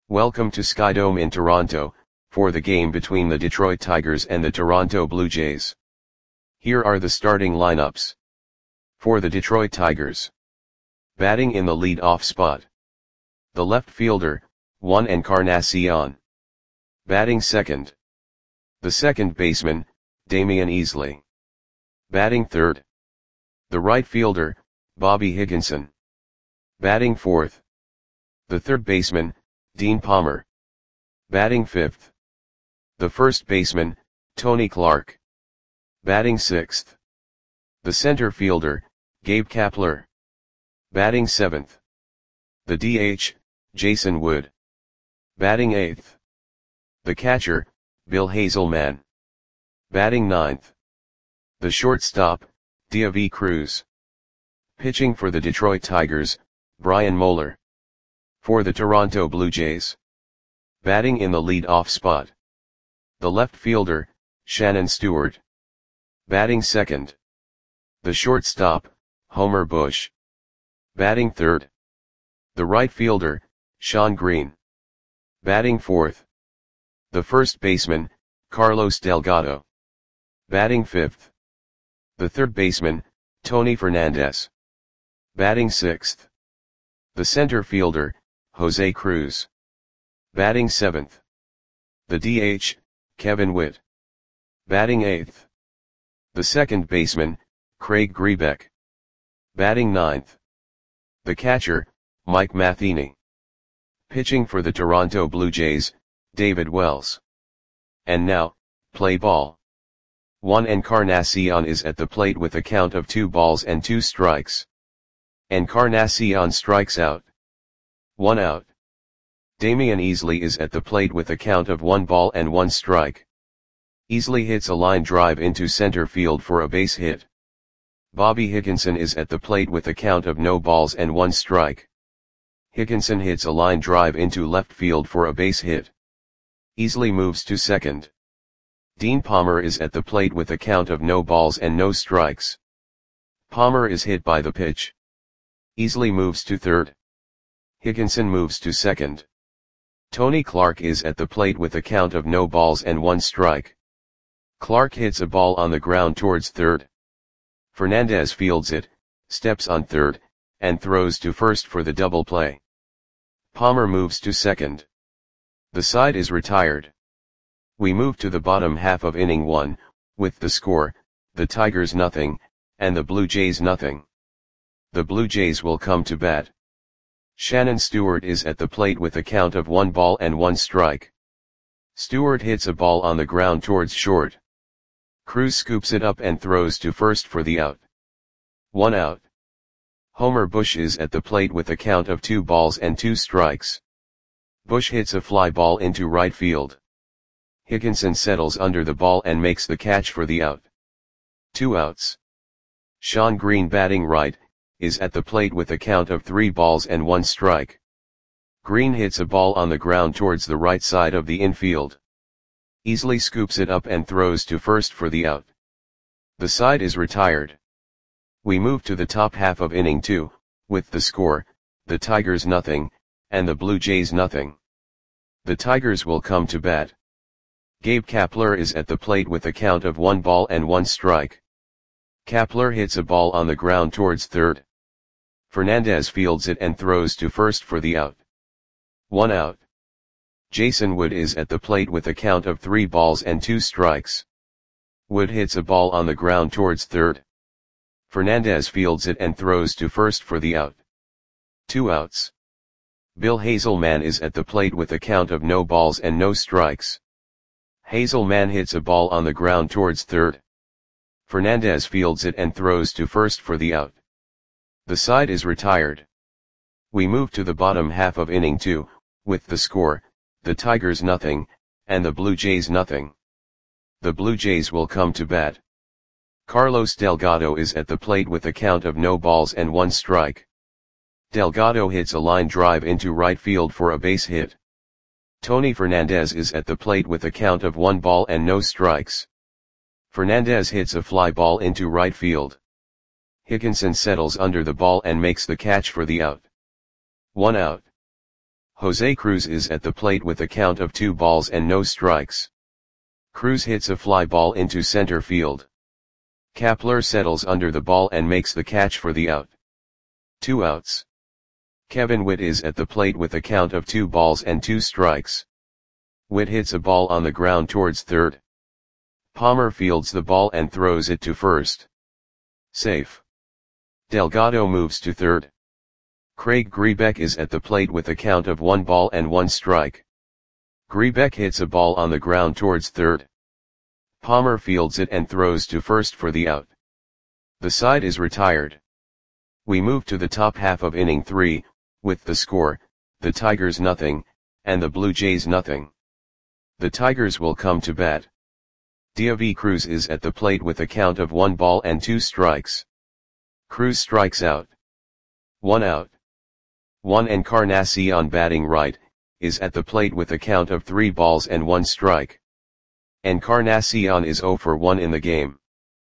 Welcome to Skydome in Toronto, for the game between the Detroit Tigers and the Toronto Blue Jays. Here are the starting lineups. For the Detroit Tigers. Batting in the lead-off spot. The left fielder, Juan Encarnacion. Batting second. The second baseman, Damian Easley. Batting third. The right fielder, Bobby Higginson. Batting fourth. The third baseman, Dean Palmer. Batting fifth. The first baseman, Tony Clark. Batting sixth. The center fielder, Gabe Kapler. Batting seventh. The DH, Jason Wood. Batting eighth. The catcher, Bill Hazelman. Batting ninth. The shortstop, Deivi Cruz. Pitching for the Detroit Tigers, Brian Moeller. For the Toronto Blue Jays. Batting in the lead-off spot. The left fielder, Shannon Stewart. Batting second. The shortstop, Homer Bush. Batting third. The right fielder, Shawn Green. Batting fourth. The first baseman, Carlos Delgado. Batting fifth. The third baseman, Tony Fernandez. Batting sixth. The center fielder, Jose Cruz. Batting seventh. The DH, Kevin Witt. Batting eighth. The second baseman, Craig Grebeck. Batting ninth. The catcher, Mike Matheny. Pitching for the Toronto Blue Jays, David Wells. And now, play ball. Juan Encarnacion is at the plate with a count of 2 balls and 2 strikes. Encarnacion strikes out. 1 out. Damian Easley is at the plate with a count of 1 ball and 1 strike. Easley hits a line drive into center field for a base hit. Bobby Higginson is at the plate with a count of no balls and 1 strike. Higginson hits a line drive into left field for a base hit. Easley moves to second. Dean Palmer is at the plate with a count of no balls and no strikes. Palmer is hit by the pitch. Easley moves to third. Higginson moves to second. Tony Clark is at the plate with a count of no balls and 1 strike. Clark hits a ball on the ground towards third. Fernandez fields it, steps on third, and throws to first for the double play. Palmer moves to second. The side is retired. We move to the bottom half of inning 1, with the score, the Tigers 0, and the Blue Jays 0. The Blue Jays will come to bat. Shannon Stewart is at the plate with a count of 1 ball and 1 strike. Stewart hits a ball on the ground towards short. Cruz scoops it up and throws to first for the out. 1 out. Homer Bush is at the plate with a count of 2 balls and 2 strikes. Bush hits a fly ball into right field. Higginson settles under the ball and makes the catch for the out. 2 outs. Shawn Green, batting right, is at the plate with a count of 3 balls and 1 strike. Green hits a ball on the ground towards the right side of the infield. Easley scoops it up and throws to first for the out. The side is retired. We move to the top half of inning 2, with the score, the Tigers 0, and the Blue Jays 0. The Tigers will come to bat. Gabe Kapler is at the plate with a count of 1 ball and 1 strike. Kapler hits a ball on the ground towards third. Fernandez fields it and throws to first for the out. 1 out. Jason Wood is at the plate with a count of 3 balls and 2 strikes. Wood hits a ball on the ground towards third. Fernandez fields it and throws to first for the out. 2 outs. Bill Hazelman is at the plate with a count of no balls and no strikes. Hazelman hits a ball on the ground towards third. Fernandez fields it and throws to first for the out. The side is retired. We move to the bottom half of inning 2, with the score, the Tigers 0, and the Blue Jays 0. The Blue Jays will come to bat. Carlos Delgado is at the plate with a count of no balls and 1 strike. Delgado hits a line drive into right field for a base hit. Tony Fernandez is at the plate with a count of 1 ball and no strikes. Fernandez hits a fly ball into right field. Higginson settles under the ball and makes the catch for the out. 1 out. Jose Cruz is at the plate with a count of 2 balls and no strikes. Cruz hits a fly ball into center field. Kapler settles under the ball and makes the catch for the out. 2 outs. Kevin Witt is at the plate with a count of 2 balls and 2 strikes. Witt hits a ball on the ground towards third. Palmer fields the ball and throws it to first. Safe. Delgado moves to third. Craig Grebeck is at the plate with a count of 1 ball and 1 strike. Grebeck hits a ball on the ground towards third. Palmer fields it and throws to first for the out. The side is retired. We move to the top half of inning 3, with the score, the Tigers nothing, and the Blue Jays nothing. The Tigers will come to bat. Deivi Cruz is at the plate with a count of 1 ball and 2 strikes. Cruz strikes out. 1 out. Juan Encarnacion batting right, is at the plate with a count of 3 balls and 1 strike. Encarnacion is 0 for 1 in the game.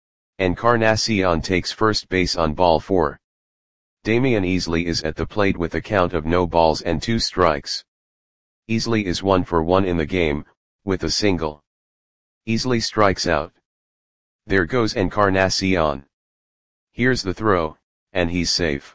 Encarnacion takes first base on ball 4. Damian Easley is at the plate with a count of no balls and 2 strikes. Easley is 1 for 1 in the game, with a single. Easley strikes out. There goes Encarnacion. Here's the throw, and he's safe.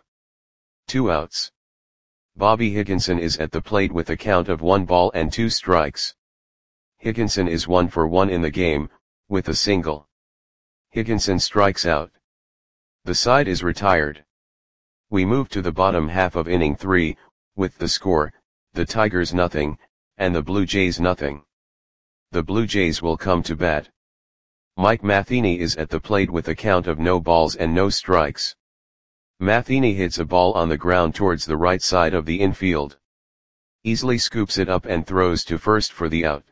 2 outs. Bobby Higginson is at the plate with a count of 1 ball and 2 strikes. Higginson is 1 for 1 in the game, with a single. Higginson strikes out. The side is retired. We move to the bottom half of inning 3, with the score, the Tigers nothing, and the Blue Jays nothing. The Blue Jays will come to bat. Mike Matheny is at the plate with a count of no balls and no strikes. Matheny hits a ball on the ground towards the right side of the infield. Easley scoops it up and throws to first for the out.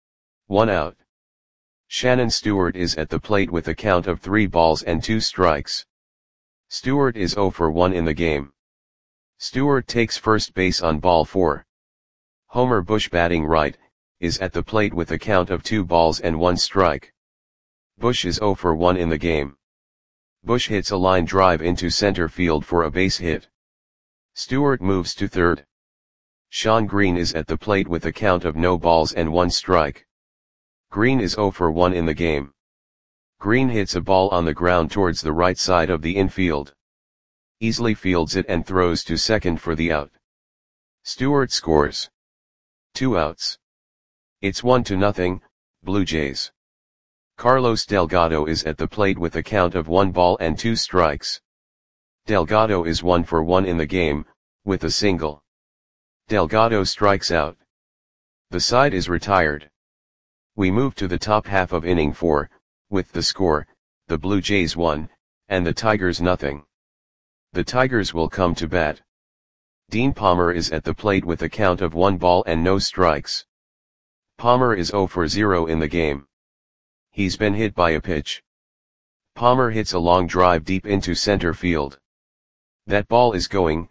1 out. Shannon Stewart is at the plate with a count of 3 balls and 2 strikes. Stewart is 0 for 1 in the game. Stewart takes first base on ball 4. Homer Bush batting right, is at the plate with a count of 2 balls and 1 strike. Bush is 0 for 1 in the game. Bush hits a line drive into center field for a base hit. Stewart moves to third. Sean Green is at the plate with a count of no balls and 1 strike. Green is 0 for 1 in the game. Green hits a ball on the ground towards the right side of the infield. Easley fields it and throws to second for the out. Stewart scores. 2 outs. It's 1-0, Blue Jays. Carlos Delgado is at the plate with a count of 1 ball and 2 strikes. Delgado is 1 for 1 in the game, with a single. Delgado strikes out. The side is retired. We move to the top half of inning 4, with the score, the Blue Jays 1, and the Tigers nothing. The Tigers will come to bat. Dean Palmer is at the plate with a count of 1 ball and no strikes. Palmer is 0 for 0 in the game. He's been hit by a pitch. Palmer hits a long drive deep into center field. That ball is gone.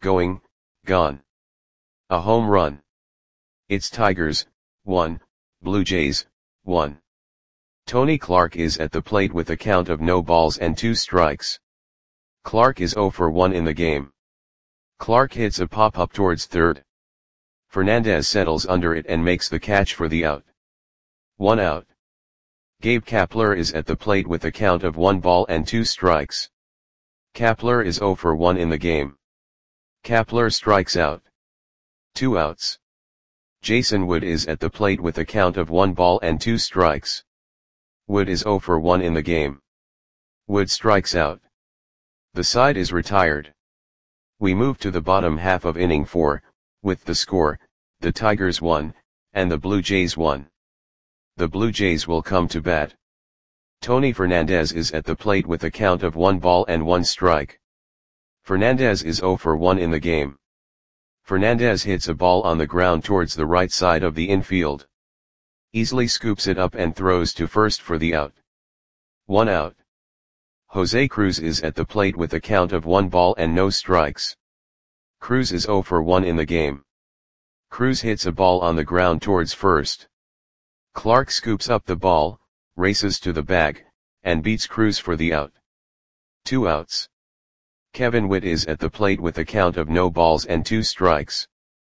A home run. It's Tigers, 1, Blue Jays, 1. Tony Clark is at the plate with a count of no balls and 2 strikes. Clark is 0 for 1 in the game. Clark hits a pop-up towards third. Fernandez settles under it and makes the catch for the out. 1 out. Gabe Kapler is at the plate with a count of 1 ball and 2 strikes. Kapler is 0 for 1 in the game. Kapler strikes out. 2 outs. Jason Wood is at the plate with a count of 1 ball and 2 strikes. Wood is 0 for 1 in the game. Wood strikes out. The side is retired. We move to the bottom half of inning 4, with the score, the Tigers 1, and the Blue Jays 1. The Blue Jays will come to bat. Tony Fernandez is at the plate with a count of 1 ball and 1 strike. Fernandez is 0 for 1 in the game. Fernandez hits a ball on the ground towards the right side of the infield. Easley scoops it up and throws to first for the out. 1 out. Jose Cruz is at the plate with a count of 1 ball and no strikes. Cruz is 0 for 1 in the game. Cruz hits a ball on the ground towards first. Clark scoops up the ball, races to the bag, and beats Cruz for the out. 2 outs. Kevin Witt is at the plate with a count of no balls and 2 strikes.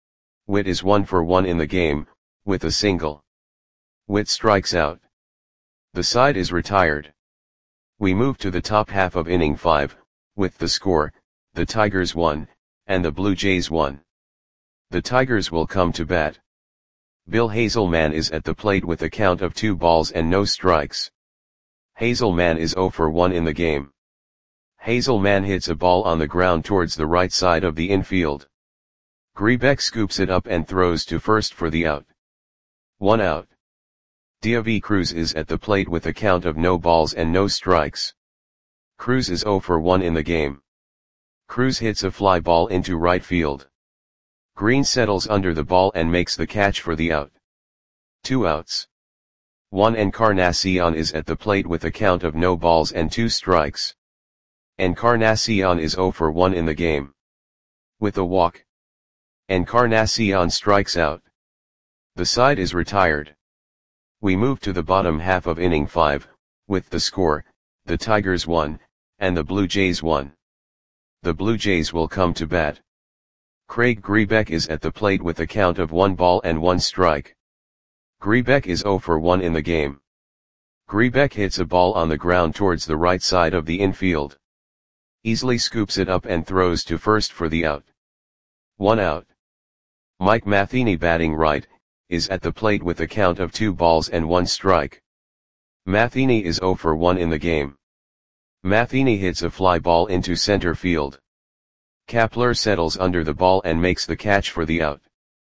Witt is 1 for 1 in the game, with a single. Witt strikes out. The side is retired. We move to the top half of inning 5, with the score, the Tigers 1, and the Blue Jays 1. The Tigers will come to bat. Bill Hazelman is at the plate with a count of 2 balls and no strikes. Hazelman is 0 for 1 in the game. Hazelman hits a ball on the ground towards the right side of the infield. Grebeck scoops it up and throws to first for the out. 1 out. Deivi Cruz is at the plate with a count of no balls and no strikes. Cruz is 0 for 1 in the game. Cruz hits a fly ball into right field. Green settles under the ball and makes the catch for the out. 2 outs. Juan Encarnacion is at the plate with a count of no balls and 2 strikes. Encarnacion is 0 for 1 in the game. With a walk, Encarnacion strikes out. The side is retired. We move to the bottom half of inning 5, with the score, the Tigers 1, and the Blue Jays 1. The Blue Jays will come to bat. Craig Grebeck is at the plate with a count of 1 ball and 1 strike. Grebeck is 0 for 1 in the game. Grebeck hits a ball on the ground towards the right side of the infield. Easily scoops it up and throws to first for the out. 1 out. Mike Matheny, batting right, is at the plate with a count of 2 balls and 1 strike. Matheny is 0 for 1 in the game. Matheny hits a fly ball into center field. Kapler settles under the ball and makes the catch for the out.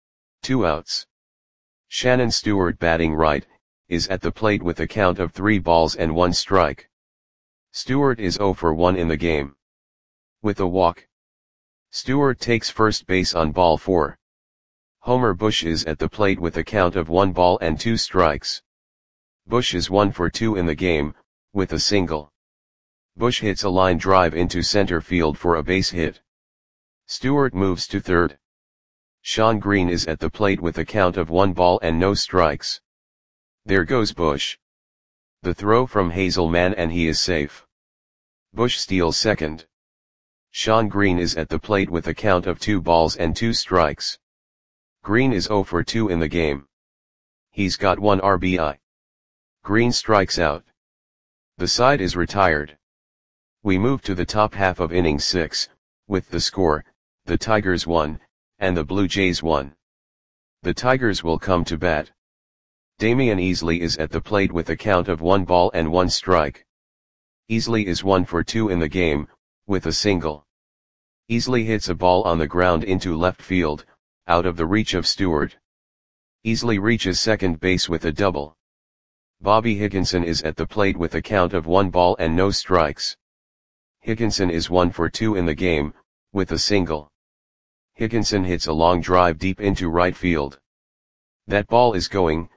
2 outs. Shannon Stewart, batting right, is at the plate with a count of 3 balls and 1 strike. Stewart is 0 for 1 in the game. With a walk, Stewart takes first base on ball 4. Homer Bush is at the plate with a count of 1 ball and 2 strikes. Bush is 1 for 2 in the game, with a single. Bush hits a line drive into center field for a base hit. Stewart moves to third. Sean Green is at the plate with a count of 1 ball and no strikes. There goes Bush. The throw from Hazelman and he is safe. Bush steals second. Sean Green is at the plate with a count of 2 balls and 2 strikes. Green is 0 for 2 in the game. He's got 1 RBI. Green strikes out. The side is retired. We move to the top half of inning 6, with the score, the Tigers 1, and the Blue Jays 1. The Tigers will come to bat. Damian Easley is at the plate with a count of 1 ball and 1 strike. Easley is 1 for 2 in the game, with a single. Easley hits a ball on the ground into left field, out of the reach of Stewart. Easley reaches second base with a double. Bobby Higginson is at the plate with a count of 1 ball and no strikes. Higginson is 1 for 2 in the game, with a single. Higginson hits a long drive deep into right field. That ball is going,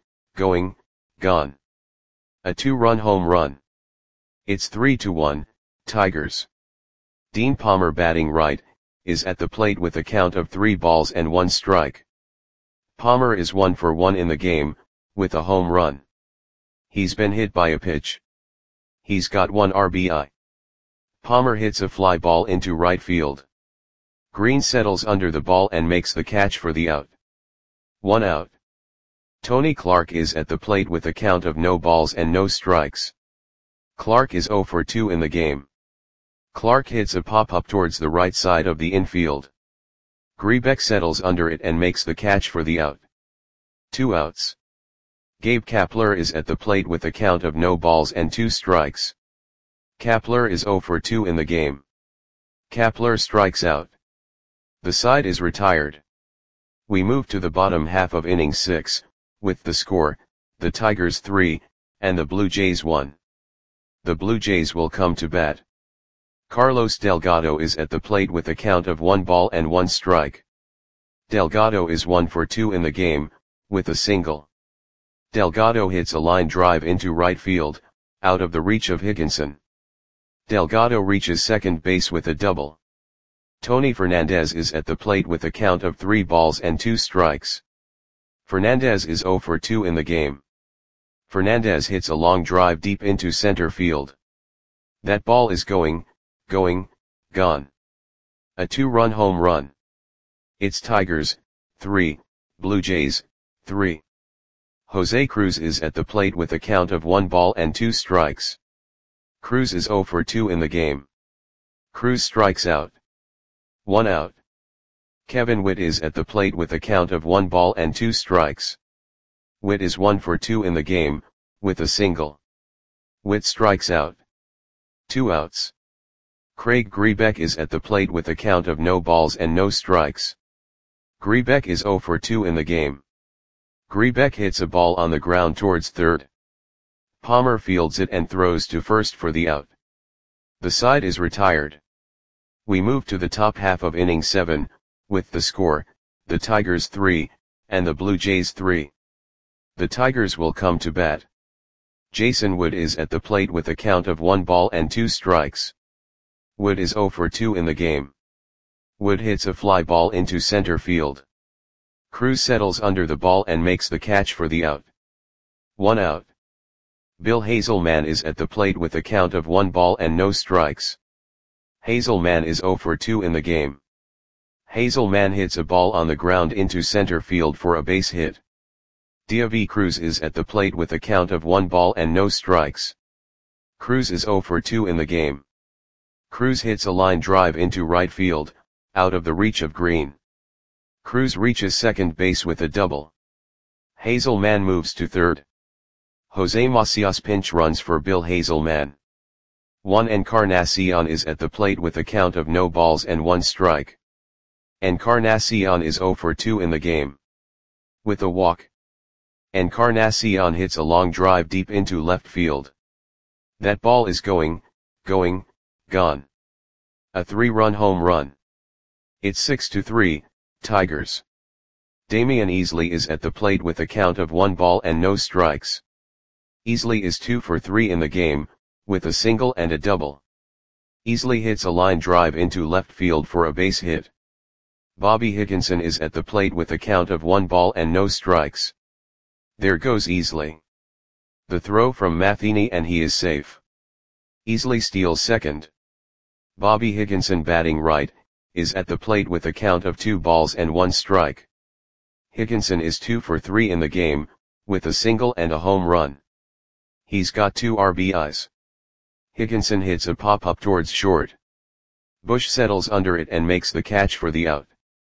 gone. A 2-run home run. It's 3-1, Tigers. Dean Palmer, batting right, is at the plate with a count of 3 balls and 1 strike. Palmer is 1 for 1 in the game, with a home run. He's been hit by a pitch. He's got 1 RBI. Palmer hits a fly ball into right field. Green settles under the ball and makes the catch for the out. 1 out. Tony Clark is at the plate with a count of no balls and no strikes. Clark is 0 for 2 in the game. Clark hits a pop-up towards the right side of the infield. Grebeck settles under it and makes the catch for the out. 2 outs. Gabe Kapler is at the plate with a count of no balls and 2 strikes. Kapler is 0 for 2 in the game. Kapler strikes out. The side is retired. We move to the bottom half of inning 6, with the score, the Tigers 3, and the Blue Jays 1. The Blue Jays will come to bat. Carlos Delgado is at the plate with a count of 1 ball and 1 strike. Delgado is 1 for 2 in the game, with a single. Delgado hits a line drive into right field, out of the reach of Higginson. Delgado reaches second base with a double. Tony Fernandez is at the plate with a count of 3 balls and 2 strikes. Fernandez is 0 for 2 in the game. Fernandez hits a long drive deep into center field. That ball is going, gone. A 2-run home run. It's Tigers, 3, Blue Jays, 3. Jose Cruz is at the plate with a count of 1 ball and 2 strikes. Cruz is 0 for 2 in the game. Cruz strikes out. 1 out. Kevin Witt is at the plate with a count of 1 ball and 2 strikes. Witt is 1 for 2 in the game, with a single. Witt strikes out. 2 outs. Craig Grebeck is at the plate with a count of no balls and no strikes. Grebeck is 0 for 2 in the game. Grebeck hits a ball on the ground towards third. Palmer fields it and throws to first for the out. The side is retired. We move to the top half of inning 7, with the score, the Tigers 3, and the Blue Jays 3. The Tigers will come to bat. Jason Wood is at the plate with a count of 1 ball and 2 strikes. Wood is 0 for 2 in the game. Wood hits a fly ball into center field. Cruz settles under the ball and makes the catch for the out. 1 out. Bill Hazelman is at the plate with a count of 1 ball and no strikes. Hazelman is 0 for 2 in the game. Hazelman hits a ball on the ground into center field for a base hit. Diavi Cruz is at the plate with a count of 1 ball and no strikes. Cruz is 0 for 2 in the game. Cruz hits a line drive into right field, out of the reach of Green. Cruz reaches second base with a double. Hazelman moves to third. Jose Macias pinch runs for Bill Hazelman. Juan Encarnacion is at the plate with a count of no balls and 1 strike. Encarnacion is 0 for 2 in the game. With a walk, Encarnacion hits a long drive deep into left field. That ball is gone. A 3-run home run. It's 6-3, Tigers. Damian Easley is at the plate with a count of 1 ball and no strikes. Easley is 2 for 3 in the game, with a single and a double. Easley hits a line drive into left field for a base hit. Bobby Higginson is at the plate with a count of 1 ball and no strikes. There goes Easley. The throw from Matheny and he is safe. Easley steals second. Bobby Higginson, batting right, is at the plate with a count of 2 balls and 1 strike. Higginson is 2 for 3 in the game, with a single and a home run. He's got 2 RBIs. Higginson hits a pop-up towards short. Bush settles under it and makes the catch for the out.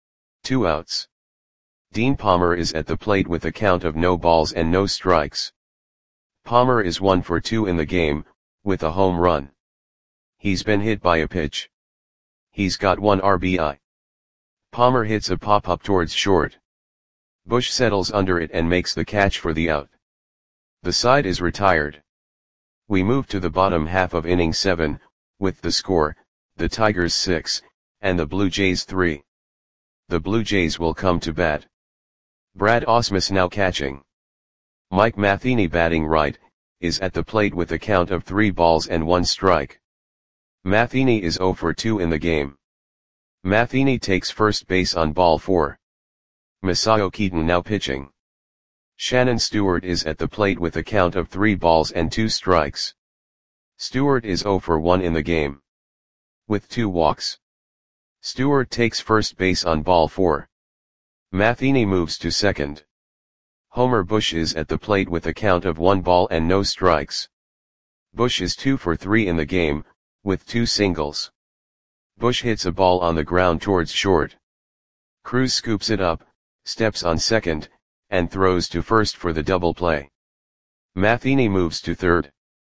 2 outs. Dean Palmer is at the plate with a count of no balls and no strikes. Palmer is 1 for 2 in the game, with a home run. He's been hit by a pitch. He's got 1 RBI. Palmer hits a pop-up towards short. Bush settles under it and makes the catch for the out. The side is retired. We move to the bottom half of inning 7, with the score, the Tigers 6, and the Blue Jays 3. The Blue Jays will come to bat. Brad Ausmus now catching. Mike Matheny, batting right, is at the plate with a count of 3 balls and 1 strike. Matheny is 0 for 2 in the game. Matheny takes first base on ball 4. Masao Keaton now pitching. Shannon Stewart is at the plate with a count of 3 balls and 2 strikes. Stewart is 0 for 1 in the game. With 2 walks. Stewart takes first base on ball 4. Matheny moves to second. Homer Bush is at the plate with a count of 1 ball and no strikes. Bush is 2 for 3 in the game, with 2 singles. Bush hits a ball on the ground towards short. Cruz scoops it up, steps on second, and throws to first for the double play. Matheny moves to third.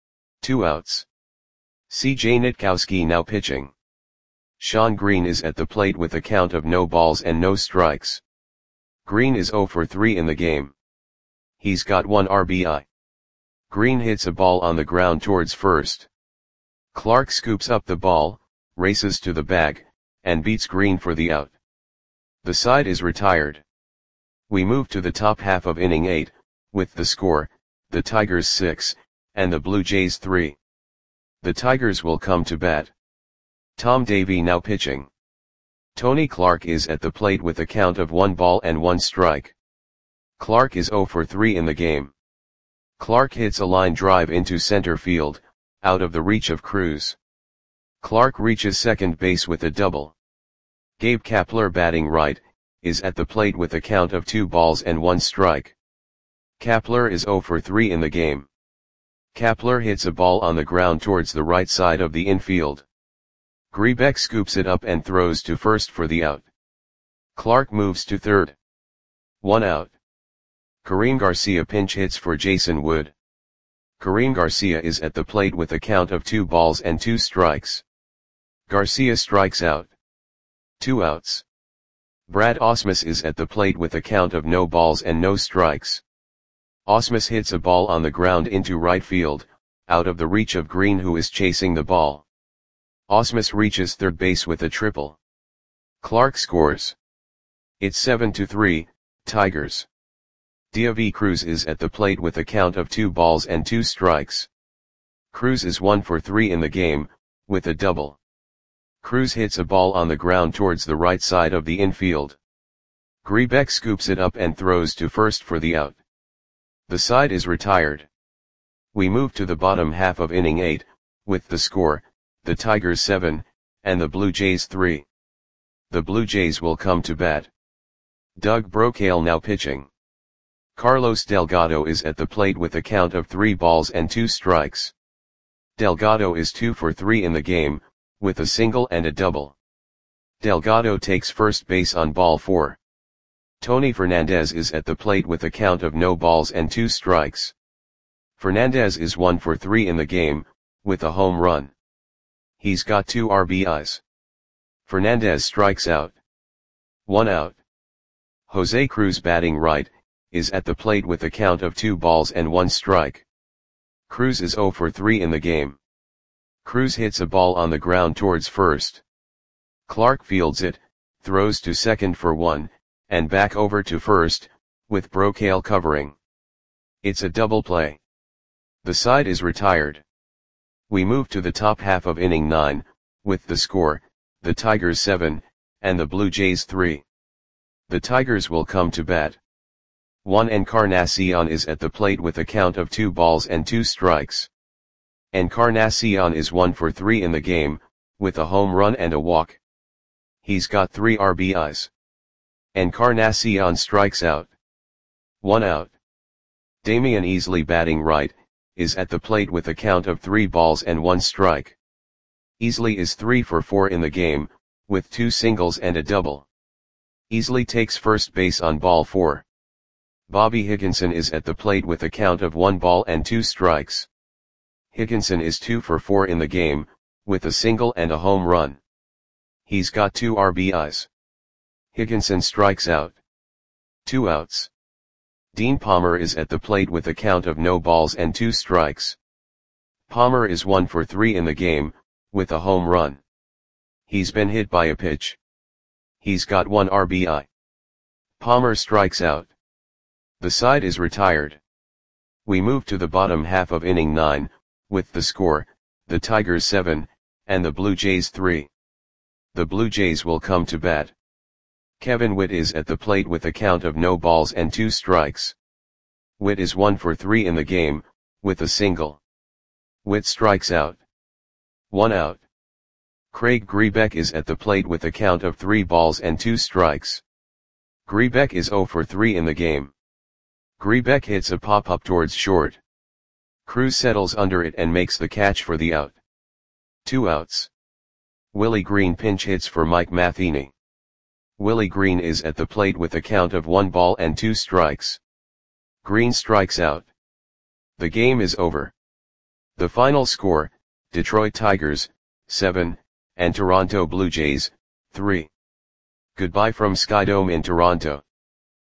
2 outs. C.J. Nitkowski now pitching. Sean Green is at the plate with a count of no balls and no strikes. Green is 0 for 3 in the game. He's got 1 RBI. Green hits a ball on the ground towards first. Clark scoops up the ball, races to the bag, and beats Green for the out. The side is retired. We move to the top half of inning 8, with the score, the Tigers 6, and the Blue Jays 3. The Tigers will come to bat. Tom Davey now pitching. Tony Clark is at the plate with a count of 1 ball and 1 strike. Clark is 0 for 3 in the game. Clark hits a line drive into center field, out of the reach of Cruz. Clark reaches second base with a double. Gabe Kapler, batting right, is at the plate with a count of 2 balls and 1 strike. Kapler is 0 for 3 in the game. Kapler hits a ball on the ground towards the right side of the infield. Grebeck scoops it up and throws to first for the out. Clark moves to third. 1 out. Karim Garcia pinch hits for Jason Wood. Karim Garcia is at the plate with a count of 2 balls and 2 strikes. Garcia strikes out. 2 outs. Brad Ausmus is at the plate with a count of no balls and no strikes. Ausmus hits a ball on the ground into right field, out of the reach of Green, who is chasing the ball. Ausmus reaches third base with a triple. Clark scores. It's 7-3, Tigers. Deivi Cruz is at the plate with a count of 2 balls and 2 strikes. Cruz is 1 for 3 in the game, with a double. Cruz hits a ball on the ground towards the right side of the infield. Grebeck scoops it up and throws to first for the out. The side is retired. We move to the bottom half of inning 8, with the score, the Tigers 7, and the Blue Jays 3. The Blue Jays will come to bat. Doug Brocail now pitching. Carlos Delgado is at the plate with a count of 3 balls and 2 strikes. Delgado is 2 for 3 in the game, with a single and a double. Delgado takes first base on ball 4. Tony Fernandez is at the plate with a count of no balls and 2 strikes. Fernandez is 1 for 3 in the game, with a home run. He's got 2 RBIs. Fernandez strikes out. 1 out. Jose Cruz, batting right, is at the plate with a count of 2 balls and 1 strike. Cruz is 0 for 3 in the game. Cruz hits a ball on the ground towards first. Clark fields it, throws to second for 1, and back over to first, with Brocail covering. It's a double play. The side is retired. We move to the top half of inning 9, with the score, the Tigers 7, and the Blue Jays 3. The Tigers will come to bat. Juan Encarnacion is at the plate with a count of 2 balls and 2 strikes. Encarnacion is 1 for 3 in the game, with a home run and a walk. He's got 3 RBIs. Encarnacion strikes out. 1 out. Damian Easley, batting right, is at the plate with a count of 3 balls and 1 strike. Easley is 3 for 4 in the game, with 2 singles and a double. Easley takes first base on ball 4. Bobby Higginson is at the plate with a count of 1 ball and 2 strikes. Higginson is 2 for 4 in the game, with a single and a home run. He's got 2 RBIs. Higginson strikes out. 2 outs. Dean Palmer is at the plate with a count of no balls and 2 strikes. Palmer is 1 for 3 in the game, with a home run. He's been hit by a pitch. He's got 1 RBI. Palmer strikes out. The side is retired. We move to the bottom half of inning 9, with the score, the Tigers 7, and the Blue Jays 3. The Blue Jays will come to bat. Kevin Witt is at the plate with a count of no balls and 2 strikes. Witt is 1 for 3 in the game, with a single. Witt strikes out. 1 out. Craig Grebeck is at the plate with a count of 3 balls and 2 strikes. Grebeck is 0 for 3 in the game. Grebeck hits a pop-up towards short. Cruz settles under it and makes the catch for the out. 2 outs. Willie Green pinch hits for Mike Matheny. Willie Green is at the plate with a count of 1 ball and 2 strikes. Green strikes out. The game is over. The final score, Detroit Tigers, 7, and Toronto Blue Jays, 3. Goodbye from Skydome in Toronto.